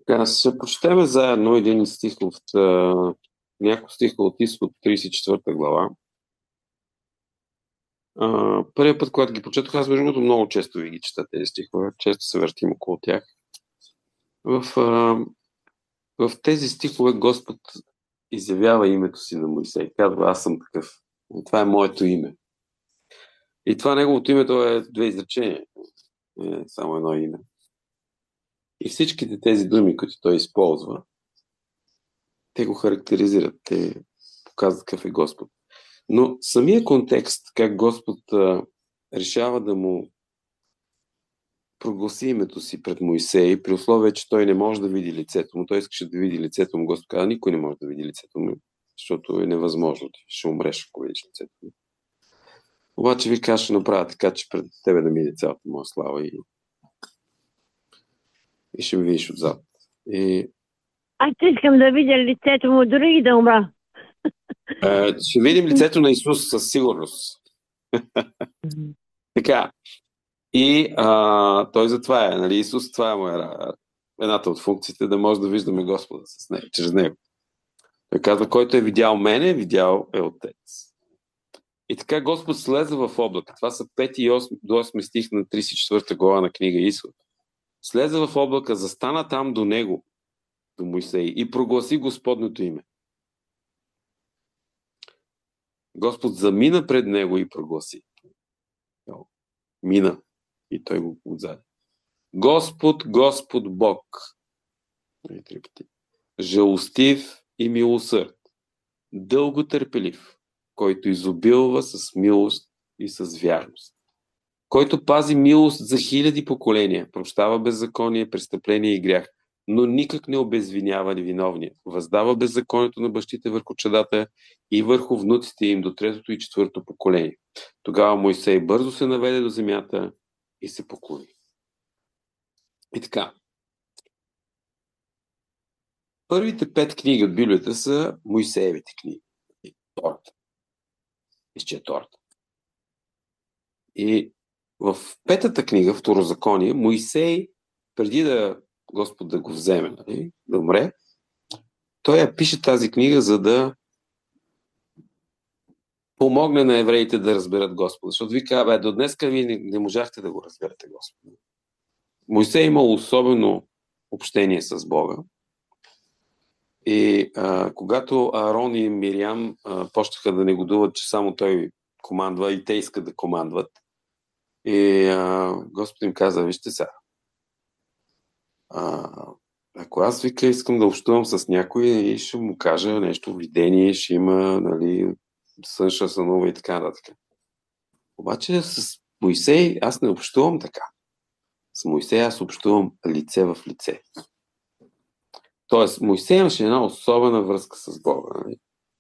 Така, ще прочетем заедно един стих от няколко стиха от Изход 34 глава. Първият път, когато ги прочетох, аз между другото много често ви ги чета тези стихове, често се въртим около тях. В тези стихове Господ изявява името си на Моисей. Казва, аз съм такъв. И това е моето име. И това неговото името е две изречения. Е само едно име. И всичките тези думи, които той използва, те го характеризират. Те показват какъв е Господ. Но самия контекст, как Господ решава да му прогласи името си пред Моисей, при условие, че той не може да види лицето му, той искаше да види лицето му, Господ каза, никой не може да види лицето му, защото е невъзможно, ти ще умреш, ако видиш лицето му. Обаче ви кажа, ще направя така, че пред тебе да мине цялата моя слава и ще ми видиш отзад. Аз искам да видя лицето му, дори и да умра. Ще видим лицето на Исус със сигурност. Така. И той затова е, нали, Исус, това е едната от функциите, да може да виждаме Господа с него, чрез него. Той казва, който е видял мене, видял е Отец. И така Господ слезе в облака. Това са 5 и 8, до 8 стих на 34 глава на книга Изход. Слезе в облака, застана там до него, до Моисей, и прогласи Господното име. Господ замина пред него и прогласи. Мина. И той го отзаде. Господ, Господ Бог. Жалостив и милосърд. Дълго търпелив, който изобилва с милост и с вярност. Който пази милост за хиляди поколения, прощава беззаконие, престъпление и грях, но никак не обезвинява невиновния. Въздава беззаконието на бащите върху чадата и върху внуците им до третото и четвърто поколение. Тогава Мойсей бързо се наведе до земята и се поклони. И така. Първите 5 книги от Библията са Моисеевите книги. Тората. Изче Тората. И в 5-та книга, Второзаконие, Моисей, преди да Господ да го вземе, нали, да умре, той я пише тази книга, за да помогне на евреите да разберат Господа. Защото ви казва, до днес вие не можахте да го разберете Господа. Моисей имал особено общение с Бога. И когато Аарон и Мириам почнаха да негодуват, че само той командва и те искат да командват, и Господ им каза, вижте сега, ако аз вика искам да общувам с някой и ще му кажа нещо, видение, ще има, нали, сън ще сънува и така нататък. Обаче с Моисей аз не общувам така. С Моисей аз общувам лице в лице. Тоест, Моисей имаше една особена връзка с Бога. Нали?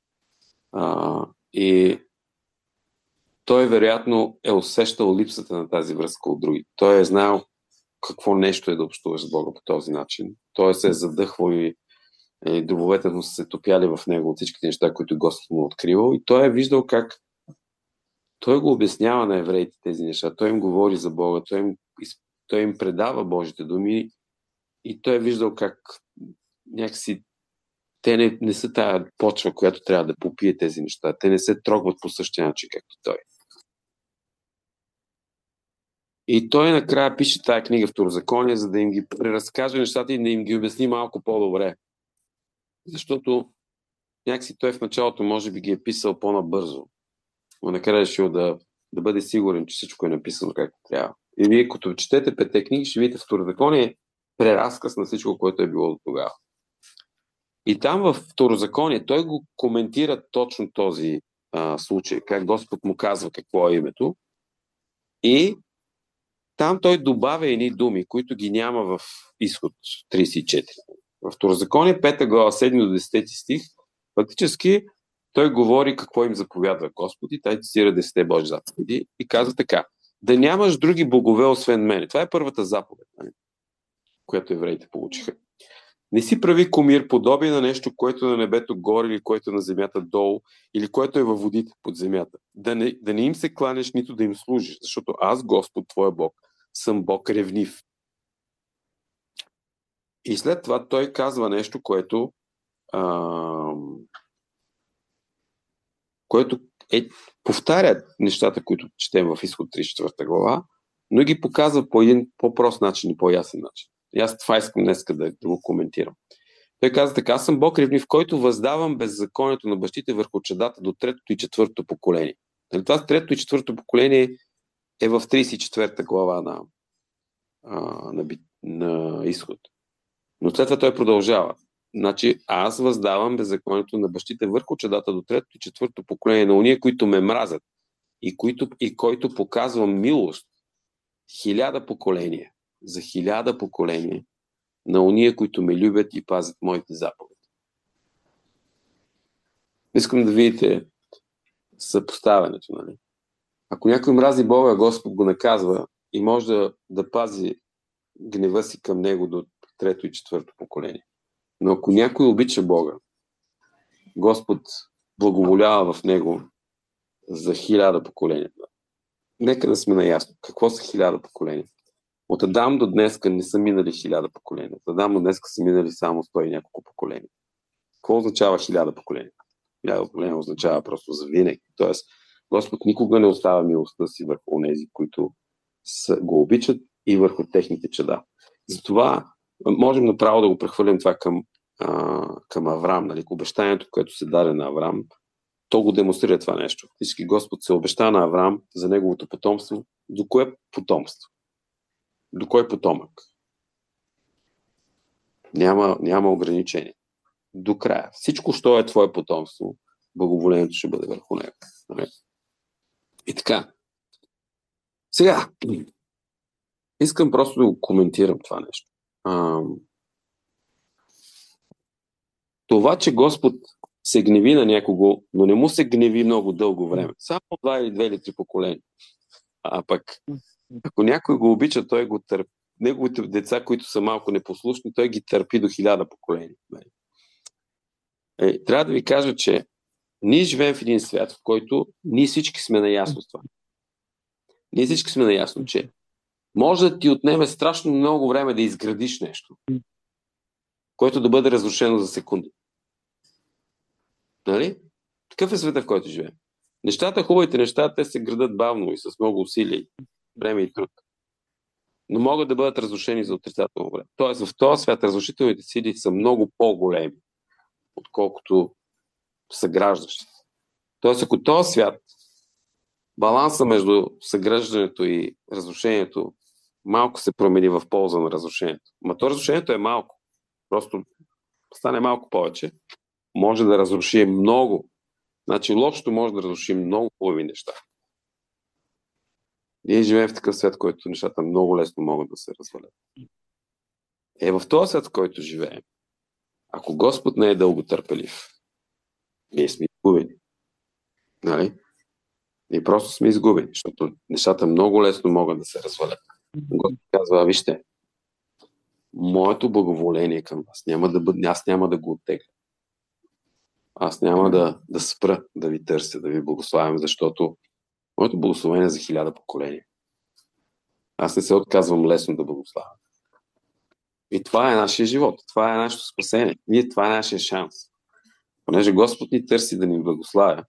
И той вероятно е усещал липсата на тази връзка от други. Той е знаел какво нещо е да общуваш с Бога по този начин. Той се е задъхвал и дробовете му са се топяли в него от всичките неща, които Господ му откривал. И той е виждал как той го обяснява на евреите тези неща. Той им говори за Бога, той им предава Божите думи и той е виждал как някакси те не са тая почва, която трябва да попие тези неща. Те не се трогват по същия начин, както той. И той накрая пише тая книга Второзаконие, за да им ги преразкаже нещата и да им ги обясни малко по-добре. Защото някакси той в началото може би ги е писал по-набързо. Но накрая решил да бъде сигурен, че всичко е написано както трябва. И вие, като четете 5 книги, ще видите Второзаконие преразказ на всичко, което е било до тогава. И там в Второзаконие той го коментира точно този случай, как Господ му казва какво е името. И там той добавя едни думи, които ги няма в Изход 34. В Второзаконие 5 глава 7 до 10 стих, фактически той говори какво им заповядва Господ и той цитира 10 Божи заповеди и казва така: да нямаш други богове освен мене. Това е първата заповед, която евреите получиха. Не си прави кумир подобие на нещо, което е на небето горе или което е на земята долу или което е във водите под земята. Да не им се кланеш, нито да им служиш, защото аз, Господ, твоя Бог, съм Бог ревнив. И след това той казва нещо, което повтаря нещата, които четем в Изход 34 глава, но ги показва по един по-прост начин и по-ясен начин. И аз това искам днес да го коментирам. Той каза така: аз съм Бог ревнив, който въздавам беззаконието на бащите върху чадата до третото и четвъртото поколение. Това третото и четвъртото поколение е в 34 глава на Изход. Но след това той продължава. Значи, аз въздавам беззаконието на бащите върху чадата до третото и четвърто поколение на уния, които ме мразят и който показвам милост 1000 поколения, за 1000 поколения на уния, които ме любят и пазят моите заповеди. Искам да видите съпоставянето, нали? Ако някой мрази Бога, Господ го наказва и може да пази гнева си към него до трето и четвърто поколение. Но ако някой обича Бога, Господ благоволява в него за 1000 поколения. Нека да сме наясно. Какво са 1000 поколения? От Адам до днеска не са минали 1000 поколения. От Адам до днеска са минали само 100 и няколко поколения. Какво означава 1000 поколения? 1000 поколения означава просто за винаги. Тоест, Господ никога не оставя милостта си върху онези, които го обичат, и върху техните чада. Затова можем направо да го прехвърлим това към Авраам, нали? Обещанието, което се даде на Авраам, то го демонстрира това нещо. Всички Господ се обеща на Авраам за неговото потомство. До кое потомство? До кой потомък? Няма ограничение. До края. Всичко, що е твое потомство, благоволението ще бъде върху него. И така. Сега, искам просто да го коментирам това нещо. Това, че Господ се гневи на някого, но не му се гневи много дълго време. Само 2 или 3 поколения. А пък, ако някой го обича, той го търпи. Неговите деца, които са малко непослушни, той ги търпи до 1000 поколения. Трябва да ви кажа, че ние живеем в един свят, в който ние всички сме наясно с това. Ние всички сме наясно, че може да ти отнеме страшно много време да изградиш нещо, което да бъде разрушено за секунди. Нали? Такъв е света, в който живеем. Хубавите неща, те се градат бавно и с много усилия, време и труд. Но могат да бъдат разрушени за отрицателно време. Тоест, в този свят разрушителните сили са много по-големи, отколкото съграждащите. Тоест, ако този свят, баланса между съграждането и разрушението малко се промени в полза на разрушението. То разрушението е малко. Просто стане малко повече. Може да разруши много. Значи лошото може да разруши много хубави неща. Ние живеем в такъв свят, в който нещата много лесно могат да се развалят. В този свят, в който живеем, ако Господ не е дълго търпелив, ние сме изгубени. Нали? Ние просто сме изгубени, защото нещата много лесно могат да се развалят. Господ казва: вижте, моето благоволение към вас аз няма да го оттегля. Аз няма да спра да ви търся, да ви благославям, защото моето благословение е за 1000 поколения. Аз не се отказвам лесно да благославям. И това е нашия живот. Това е нашето спасение. Това е нашия шанс. Понеже Господ ни търси да ни благославя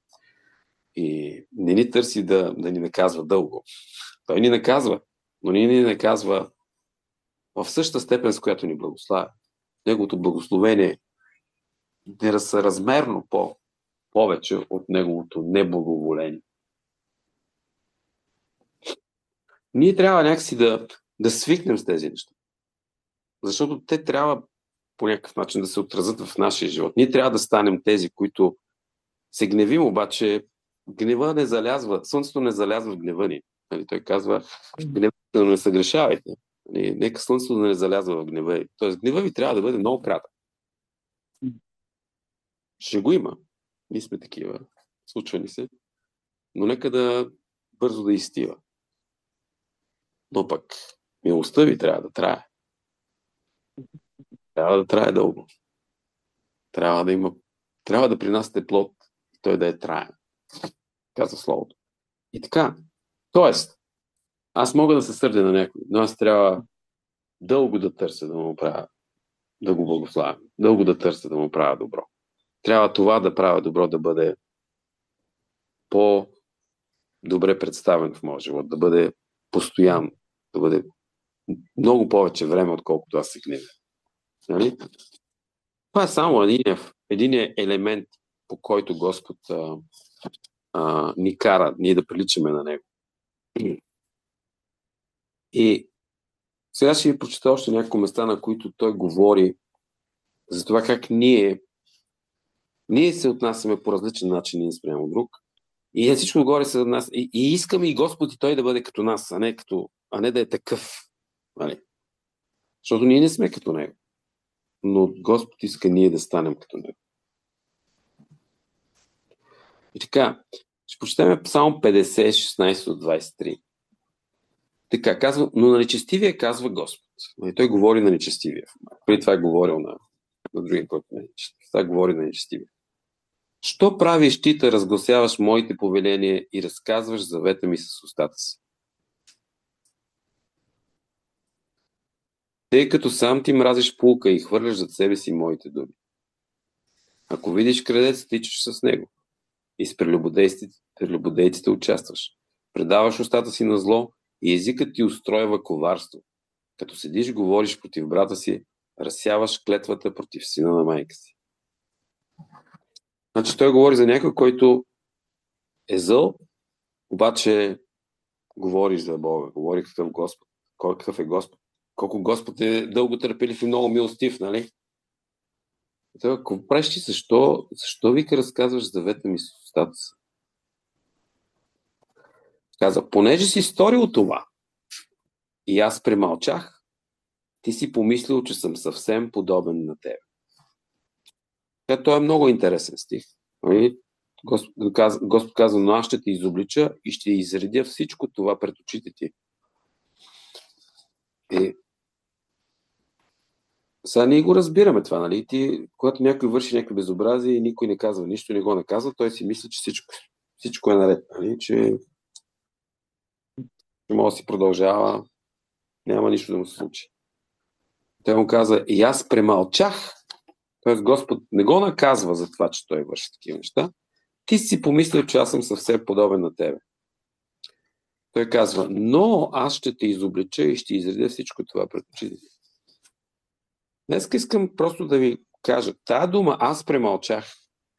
и не ни търси да ни наказва дълго. Той ни наказва, но ни наказва в същата степен, с която ни благославя. Неговото благословение е съразмерно повече от неговото неблаговоление. Ние трябва някакси да свикнем с тези неща. Защото те трябва по някакъв начин да се отразят в нашия живот. Ние трябва да станем тези, които се гневим, обаче гнева не залязва, слънцето не залязва в гнева ни. Нали, той казва: гнева не съгрешавайте. Нали, нека слънцето да не залязва в гнева ви. Тоест гнева ви трябва да бъде много кратък. Ще го има. Ние сме такива. Случва ни се. Но нека бързо да изстива. Но пък милостта ви трябва да трае. Трябва да трае дълго. Трябва да принасяте плод и той да е траен. Казва Словото. И така. Тоест, аз мога да се сърдя на някой, но аз трябва дълго да търся да му правя да го благославям, дълго да търся да му правя добро. Трябва това да правя добро да бъде по-добре представен в моя живот, да бъде постоянно, да бъде много повече време, отколкото аз се гневя. Нали? Това е само един елемент, по който Господ ни кара ние да приличаме на Него. И сега ще ви прочета още няколко места, на които той говори за това как ние се отнасяме по различен начин един спрямо друг. И на всичко отгоре се нас. И искаме и Господ и той да бъде като нас, а не да е такъв. Нали? Защото ние не сме като Него. Но Господ иска ние да станем като Него. И така, ще прочетем Псалм 50, 16-23. Така, казва, но на нечестивия казва Господ. И той говори на нечестивия. Преди това е говорил на другия, който не е нечестив. Сега говори на нечестивия. Що правиш ти да разгласяваш моите повеления и разказваш завета ми с устата си? Тъй като сам ти мразиш пулка и хвърляш зад себе си моите думи. Ако видиш крадец, тичаш с него и с прелюбодейците участваш. Предаваш устата си на зло и езикът ти устройва коварство. Като седиш, говориш против брата си, разсяваш клетвата против сина на майка си. Значи той говори за някой, който е зъл, обаче говориш за Бога, говори какъв е Господ. Колко Господ е дълго търпелив и много милостив, нали? Това, какво правиш ти? Защо вика разказваш завета ми с устата си? Каза, понеже си сторил това и аз премълчах, ти си помислил, че съм съвсем подобен на теб. Това е много интересен стих. Господ казва, но аз ще те изоблича и ще изредя всичко това пред очите ти. И сега ние го разбираме това, нали? Когато някой върши някакви безобразие и никой не казва нищо, не го наказва, той си мисли, че всичко е наред, нали? Че може да си продължава, няма нищо да му се случи. Той му каза, и аз премълчах, т.е. Господ не го наказва за това, че той върши такива неща. Ти си помислил, че аз съм съвсем подобен на тебе. Той казва, но аз ще те изоблича и ще изредя всичко това пред очите. Днес искам просто да ви кажа, тази дума аз премълчах.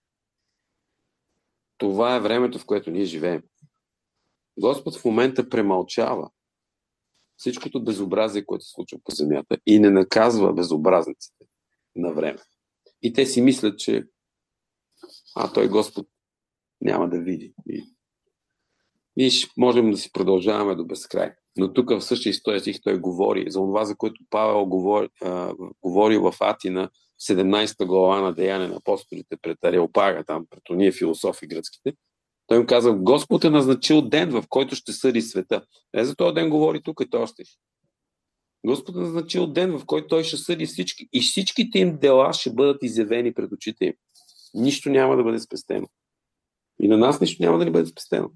Това е времето, в което ние живеем. Господ в момента премълчава всичкото безобразие, което се случва по земята и не наказва безобразниците на време. И те си мислят, че той Господ няма да види. И можем да си продължаваме до безкрай. Но тук в същия стих той говори за това, за което Павел говори в Атина, 17 глава на Деяния на апостолите пред Ареопага, там пред ония философи гръцките. Той им каза, Господ е назначил ден, в който ще съди света. За този ден говори тук и този стих. Господ е назначил ден, в който той ще съди всички и всичките им дела ще бъдат изявени пред очите им. Нищо няма да бъде спестено. И на нас нищо няма да ни бъде спестено.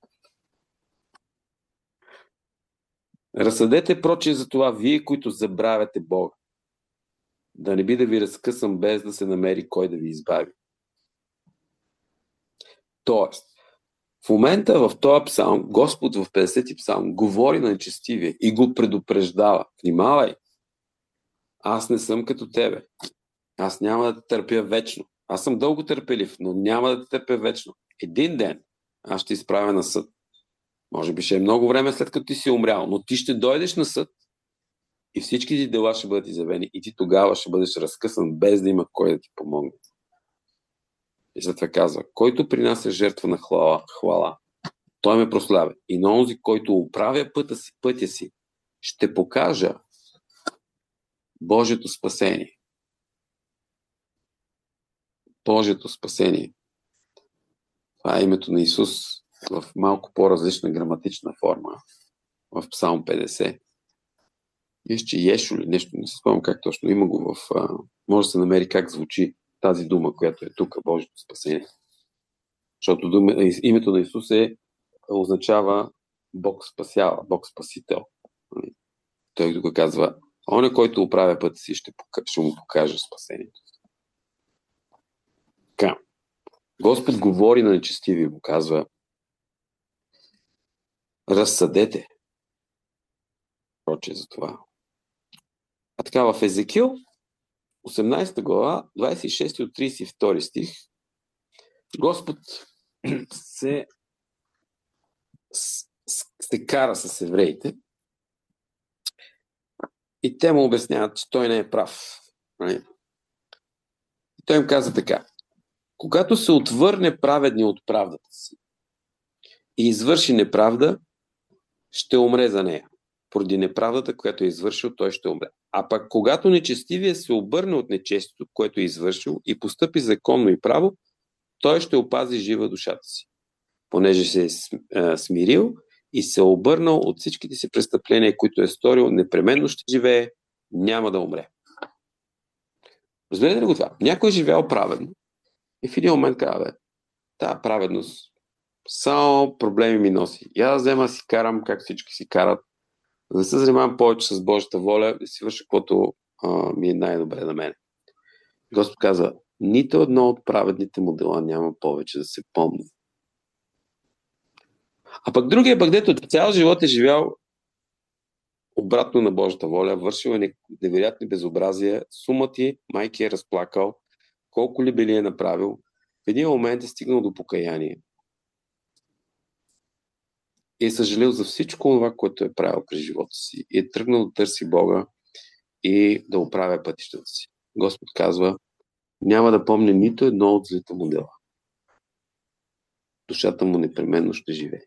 Разсъдете прочие за това, вие, които забравяте Бога. Да не би да ви разкъсам без да се намери кой да ви избави. Тоест, в момента в този псалм, Господ в 50-ти псалм говори на нечестивия и го предупреждава. Внимавай, аз не съм като тебе. Аз няма да те търпя вечно. Аз съм дълго търпелив, но няма да те търпя вечно. Един ден аз ще изправя на съд. Може би ще е много време след като ти си умрял, но ти ще дойдеш на съд и всички ти дела ще бъдат изявени и ти тогава ще бъдеш разкъсан, без да има кой да ти помогне. И след това казва, който принася жертва на хвала, той ме прославя. И на онзи, който управя пътя си, ще покажа Божието спасение. Божието спасение. Това е името на Исус в малко по-различна граматична форма в Псалм 50. Виж, Ешо ли нещо, не се спомням как точно има го може да се намери как звучи тази дума, която е тук, Божието спасение. Защото името на Исус означава Бог спасява, Бог спасител. Той тук казва Оня, който оправя пътя си, ще му покаже спасението. Така. Господ говори на нечестиви и му казва: разсъдете. Проче за това. А така в Езекил, 18 глава, 26 от 32 стих, Господ се кара с евреите и те му обясняват, че той не е прав. И той им каза така: когато се отвърне праведни от правдата си и извърши неправда, ще умре за нея. Поради неправдата, която е извършил, той ще умре. А пък когато нечестивия се обърне от нечестието, което е извършил, и постъпи законно и право, той ще опази жива душата си. Понеже се е смирил и се е обърнал от всичките си престъпления, които е сторил, непременно ще живее, няма да умре. Разберете ли го това? Някой е живял праведно и в един момент казва: тази праведност само проблеми ми носи. И аз взема си карам, как всички си карат, да не се занимавам повече с Божията воля, да си върша каквото ми е най-добре на мен. Господ каза: нито едно от праведните му дела няма повече да се помни. А пък другия, дето цял живот е живял обратно на Божията воля, вършил е невероятни безобразия, сума ти майки е разплакал, колко ли били е направил, в един момент е стигнал до покаяние и е съжалил за всичко това, което е правил през живота си, и е тръгнал да търси Бога и да оправя пътищата си. Господ казва: няма да помня нито едно от злите му дела. Душата му непременно ще живее.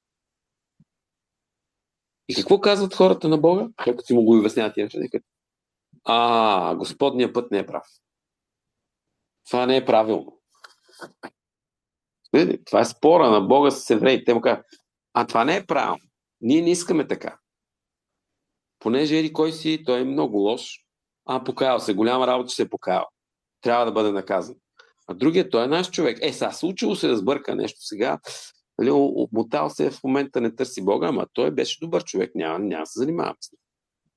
И какво казват хората на Бога? Като си му го обясняват тия неща, Господния път не е прав. Това не е правилно. Това е спора на Бога с евреите. Те му казват: това не е правилно. Ние не искаме така. Понеже еди кой си, той е много лош. Покаял се, голяма работа, че се е покаял. Трябва да бъде наказан. А другият, той е наш човек. Сега случило се да сбърка нещо сега. Обмотал се, в момента не търси Бога, ама той беше добър човек. Няма да се занимавам с него.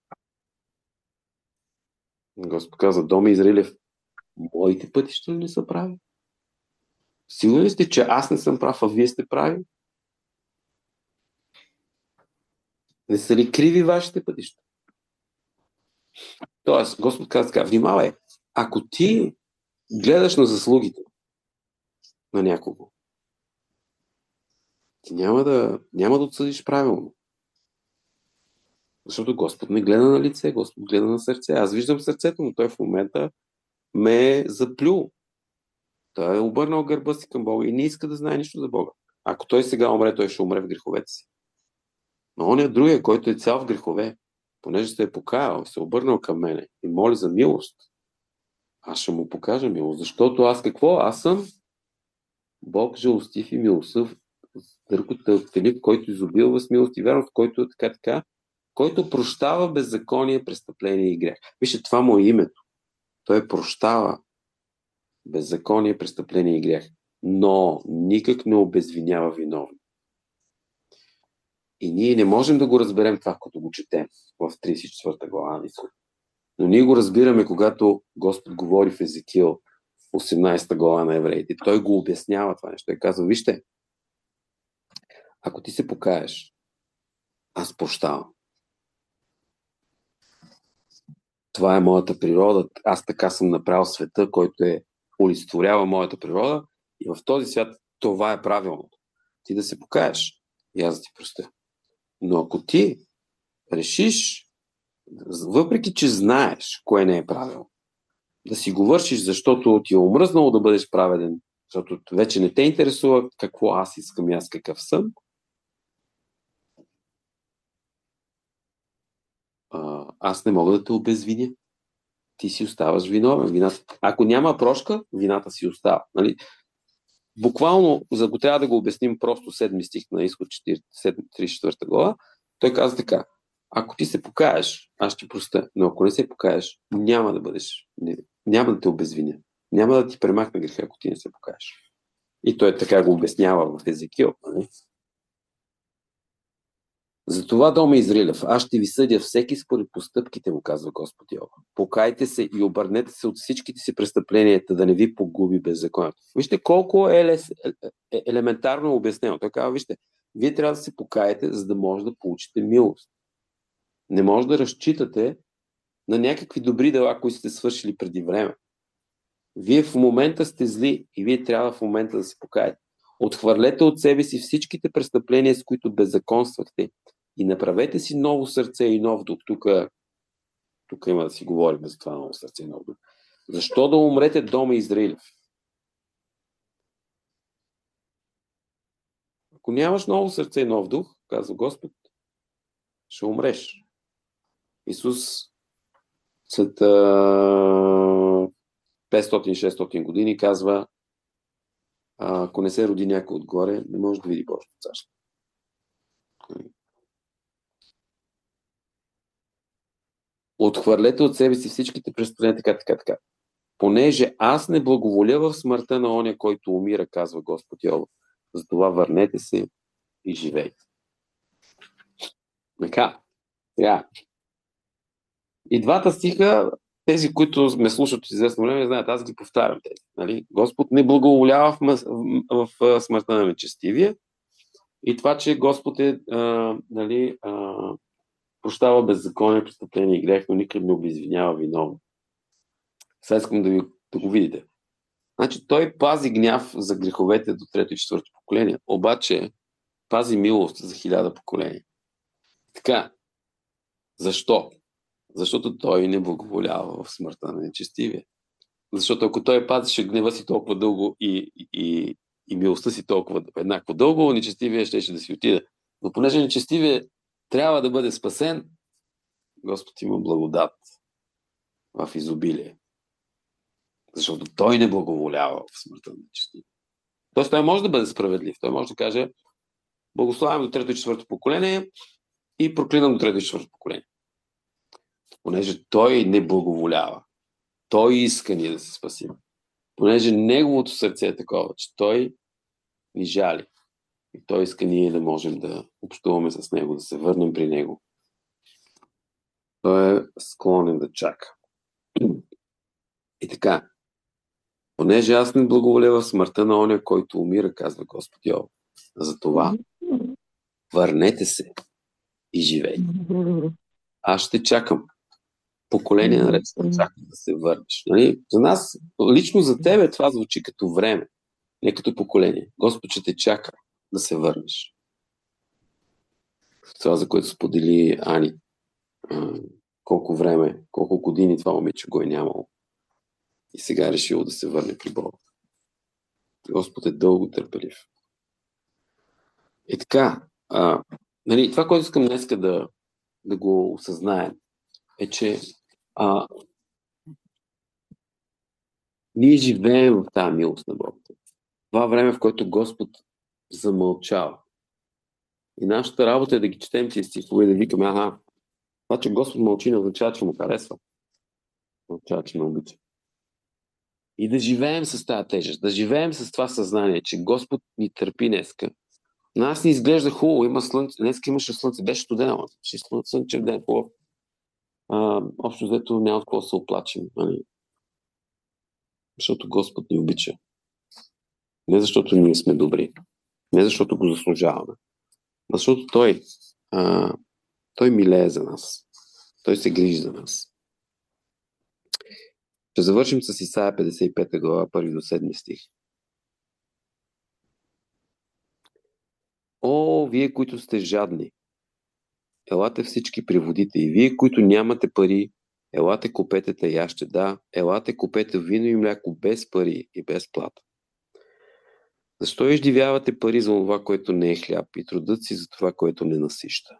Господ каза: дома Израилев, моите пътища не са прави. Сигурни сте, че аз не съм прав, а вие сте прави? Не са ли криви вашите пътища? Тоест, Господ каза така: внимавай, ако ти гледаш на заслугите на някого, ти няма да отсъдиш правилно. Защото Господ не гледа на лице, Господ гледа на сърце. Аз виждам сърцето му, той в момента ме е заплюл. Той е обърнал гърба си към Бога и не иска да знае нищо за Бога. Ако той сега умре, той ще умре в греховете си. Но он е другия, който е цял в грехове, понеже се е покаял, се е обърнал към мене и моли за милост, аз ще му покажа милост. Защото аз какво? Аз съм Бог жалостив и милостив, търпелив, който изобилва с милост и вярност, който е така, който прощава беззаконие, престъпление и грех. Вижте, това му е името. Той прощава беззаконие, престъпление и грех, но никак не обезвинява виновни. И ние не можем да го разберем това, като го четем в 34 глава на Изход. Но ние го разбираме, когато Господ говори в Езекил, 18 глава на евреите. Той го обяснява това нещо. Той казва: вижте, ако ти се покаеш, аз прощавам. Това е моята природа. Аз така съм направил света, който олицетворява моята природа, и в този свят това е правилното. Ти да се покаеш и аз да ти простя. Но ако ти решиш, въпреки че знаеш кое не е правилно, да си го вършиш, защото ти е омръзнало да бъдеш праведен, защото вече не те интересува какво аз искам и аз какъв съм, аз не мога да те обезвиня. Ти си оставаш виновен. Ако няма прошка, вината си остава. Нали? Буквално, за го трябва да го обясним просто 7 стих на Изход 34 глава, той каза така: ако ти се покаеш, аз ще простя, но ако не се покаеш, няма да те обезвиня. Няма да ти премахна греха, ако ти не се покаеш. И той така го обяснява в Езекил. Нали? Затова, дома Израилев, аз ще ви съдя всеки според постъпките му, казва Господ Йова. Покайте се и обърнете се от всичките си престъпления, да не ви погуби беззаконието. Вижте колко елементарно е обяснено. Той казва, вижте, вие трябва да се покаете, за да може да получите милост. Не може да разчитате на някакви добри дела, които сте свършили преди време. Вие в момента сте зли и вие трябва в момента да се покаете. Отхвърлете от себе си всичките престъпления, с които беззаконствахте, и направете си ново сърце и нов дух. Тук има да си говорим за това ново сърце и нов дух. Защо да умрете, дома Израилев? Ако нямаш ново сърце и нов дух, казва Господ, ще умреш. Исус след 500-600 години казва, ако не се роди някой отгоре, не може да види Божието царство. Отхвърлете от себе си всичките престъпления, така. Понеже аз не благоволя в смъртта на оня, който умира, казва Господ Йова. Затова върнете се и живейте. Така. Сега. И двата стиха, тези, които ме слушат от известно време, знаят, аз ги повтарям тези. Нали? Господ не благоволява в смъртта на нечестивия и това, че Господ прощава беззаконие, престъпление и грех, но никой не обизвинява виновно. Сега искам да го видите. Значи той пази гняв за греховете до 3 и 4 поколение, обаче пази милост за 1000 поколения. Така, защо? Защото той не благоволява в смъртта на нечестивия. Защото ако той пазеше гнева си толкова дълго и милостта си толкова еднакво дълго, нечестивия щеше да си отиде. Но понеже нечестивия трябва да бъде спасен, Господ има благодат в изобилие. Защото той не благоволява в смъртта на нечестивия. Тоест той може да бъде справедлив. Той може да каже, благославям до 3 и 4 поколение и проклинам до 3 и 4 поколение. Понеже той не благоволява. Той иска ние да се спасим. Понеже неговото сърце е такова, че той ни жали. И той иска ние да можем да общуваме с него, да се върнем при него. Той е склонен да чака. И така, понеже аз не благоволя в смъртта на оня, който умира, казва Господ Йова. Затова върнете се и живейте. Аз ще чакам. Поколение наред ще чакам да се върнеш. Нали? За нас, лично за тебе, това звучи като време, не като поколение. Господ ще те чака да се върнеш. Това, за което сподели Ани. Колко време, колко години това момиче го е нямало. И сега е решило да се върне при Бога. Господ е дълго търпелив. И така, нали, това, което искам днес да го осъзнаем, е, че ние живеем в тази милост на Бога. Това време, в което Господ замълчава. И нашата работа е да ги четем тези стихове и да викаме, това, че Господ мълчи, не означава, че му харесва. Означава, че ме обича. И да живеем с тази тежест, да живеем с това съзнание, че Господ ни търпи днеска. На нас ни изглежда хубаво, има слънце, днеска имаше слънце, беше студено, ще слънчев ден, хубав. Общо взето няма от какво да се оплачем. Нали? Защото Господ ни обича. Не защото ние сме добри. Не защото го заслужаваме. Защото Той милее за нас. Той се грижи за нас. Ще завършим с Исаия 55 глава, 1 до 7 стих. О, вие, които сте жадни, елате всички при водите, и вие, които нямате пари, елате купете таяще, елате купете вино и мляко без пари и без плата. Защо издивявате пари за това, което не е хляб, и трудът си за това, което не насища?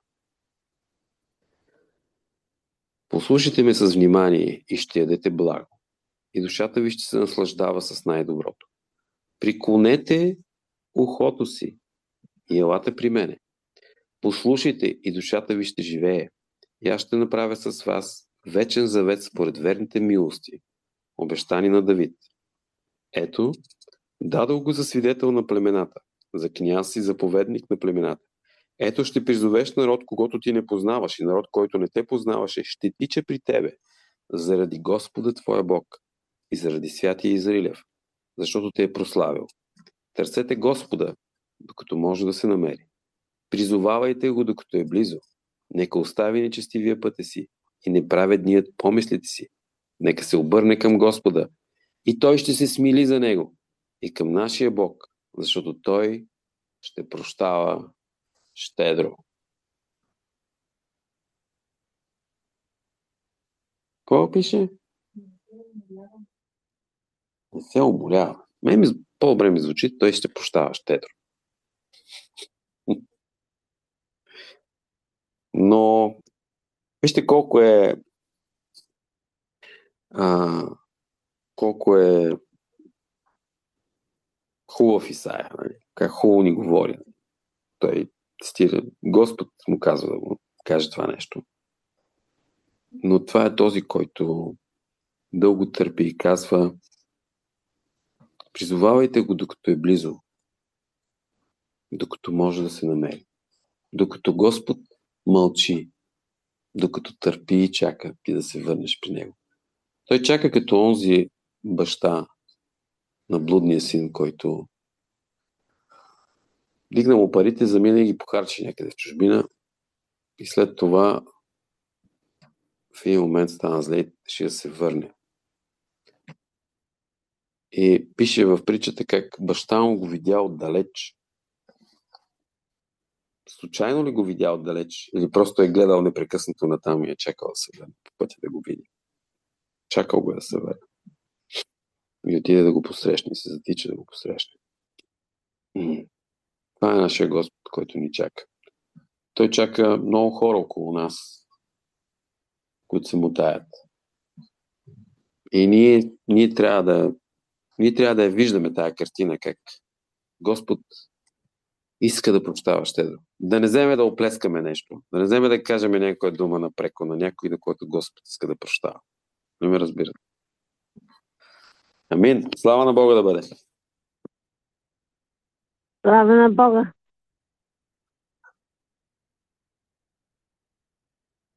Послушайте ме с внимание и ще ядете благо, и душата ви ще се наслаждава с най-доброто. Приклонете ухото си и елате при мене. Послушайте и душата ви ще живее. И аз ще направя с вас вечен завет според верните милости, обещани на Давид. Ето, дадох го за свидетел на племената, за княз и заповедник на племената. Ето ще призовеш народ, когато ти не познаваш, и народ, който не те познаваше, ще тича при тебе заради Господа твоя Бог и заради святия Израилев, защото те е прославил. Търсете Господа, докато може да се намери. Призовавайте го, докато е близо. Нека остави нечестивия пътя си и неправедният помислите си. Нека се обърне към Господа и Той ще се смили за него и към нашия Бог, защото Той ще прощава щедро. Какво пише? Не се умолява. По-добре ми звучи, Той ще прощава щедро. Но вижте колко е хубав Исаия. Нали? Как хубаво ни говори. Той цитира, Господ му казва да му каже това нещо. Но това е този, който дълго търпи и казва: призовавайте го, докато е близо, докато може да се намери. Докато Господ мълчи, докато търпи и чака ти да се върнеш при него. Той чака като онзи баща на блудния син, който дигна му парите, замина и ги похарчи някъде в чужбина и след това в един момент стана зле и ще да се върне. И пише в притчата как баща му го видя отдалеч. Случайно ли го видя отдалеч? Или просто е гледал непрекъснато натам и е чакал да се върне по пътя да го види? Чакал го да се върне. И отиде да го посрещне и се затича да го посрещне. Това е нашия Господ, който ни чака. Той чака много хора около нас, които се мотаят. И ние трябва да я виждаме тая картина, как Господ иска да прощава щедро. Да не вземе да оплескаме нещо. Да не вземе да кажем някоя дума напреко на някой, на който Господ иска да прощава. Не ме разбирате. Амин. Слава на Бога да бъде. Слава на Бога.